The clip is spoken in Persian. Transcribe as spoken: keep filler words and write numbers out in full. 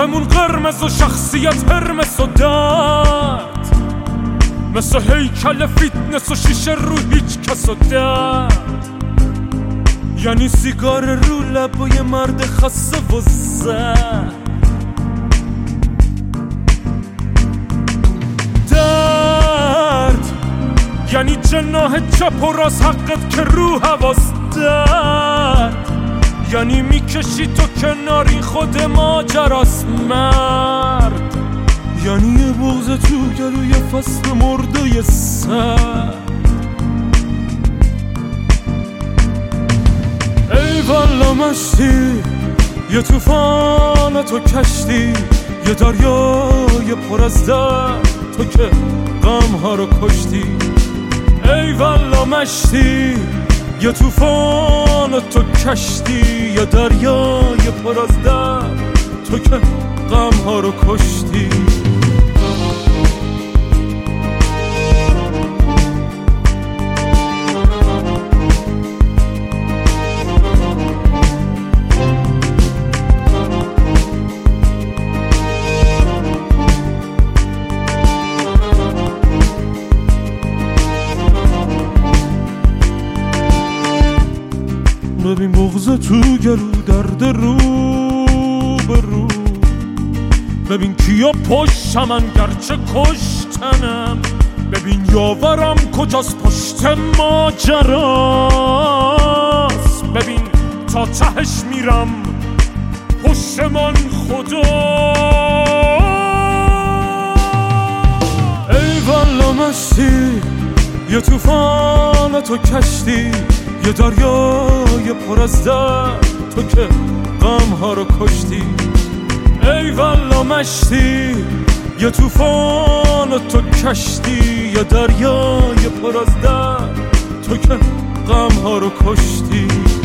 آسمون قرمز و شخصیت هرمس و درد، مثل هیکل فیتنس و شیشه رو هیچ کس و درد. یعنی سیگار رو لب و یه مرد خسته و زد، درد یعنی جناح چپ و راست حقت که رو حواس، درد یعنی میکشی تو کناری خود ماجراست مرد، یعنی یه بغض تو گلوی فصل مرده سر. ای والا مشتی یه طوفان تو کشتی، یه دریای پر از درد تو که غم ها رو کشتی. ای والا مشتی یه طوفان تو کشتی، یه دریای پر از درد تو که غم ها رو کشتی. ببین بغض تو گلو درد رو به رو، ببین کیا پشتمن گرچه کشتنم، ببین یاورم کجاست پشت ماجراست، ببین تا تهش میرم پشتمان خدا. ای والا مشتی یه طوفان تو کشتی، یه دریای پر از درد تو که غم ها رو کشتی. ای والا مشتی یه طوفان تو کشتی، یه دریای پر از درد تو که غم ها رو کشتی.